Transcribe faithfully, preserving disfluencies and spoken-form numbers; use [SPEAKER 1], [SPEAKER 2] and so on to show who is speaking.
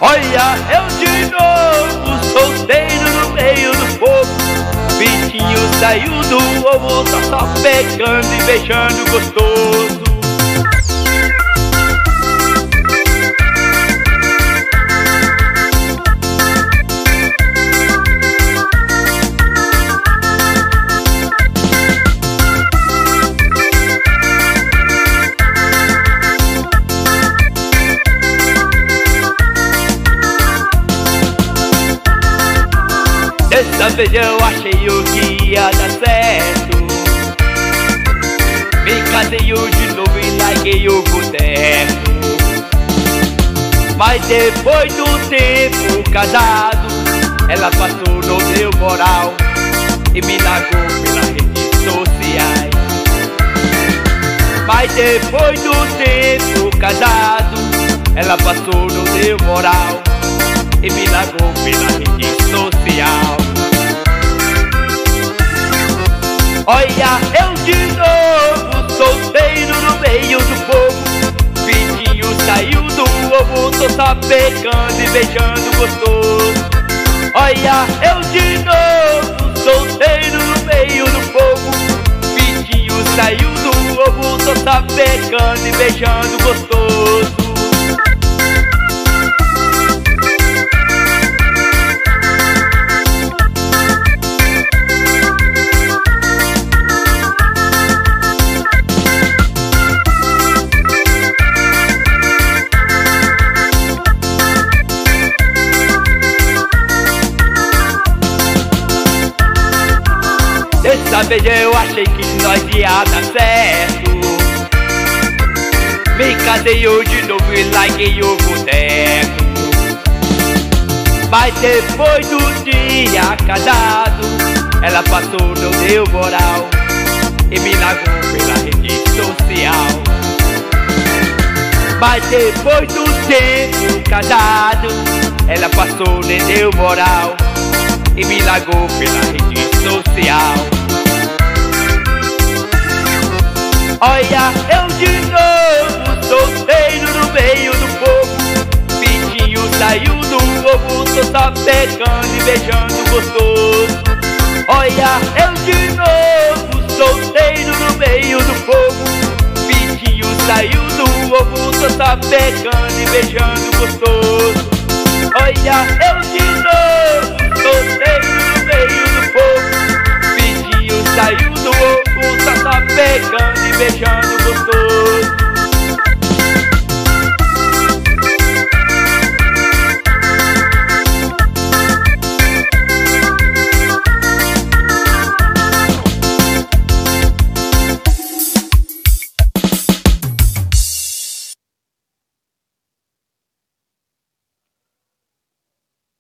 [SPEAKER 1] Olha, eu de novo, solteiro no meio do povo. Bichinho saiu do ovo, tá só pegando e beijando gostoso. Dessa vez eu achei o que ia dar certo. Me casei de novo e larguei o boteco. Mas depois do tempo casado, ela passou no meu moral e me largou pelas redes sociais. Mas depois do tempo casado, ela passou no meu moral e me largou pela rede social. Olha, eu de novo, solteiro no meio do povo. Bichinho saiu do ovo, tô só pegando e beijando gostoso. Olha, eu de novo, solteiro no meio do povo. Bichinho saiu do ovo, tô só pegando e beijando gostoso. Dessa vez eu achei que nós ia dar certo. Me casei eu de novo e larguei o boteco. Mas depois do dia casado, ela passou no meu moral e me largou pela rede social. Mas depois do tempo casado, ela passou no meu moral e me largou pela rede social. Olha, eu de novo, solteiro no meio do povo. Bichinho saiu do ovo, tô só pegando e beijando gostoso. Olha, eu de novo, solteiro no meio do povo. Bichinho saiu do ovo, tô só pegando e beijando gostoso. Olha, eu de novo, solteiro no meio do povo. Bichinho saiu do ovo, tá só pegando e beijando gostoso.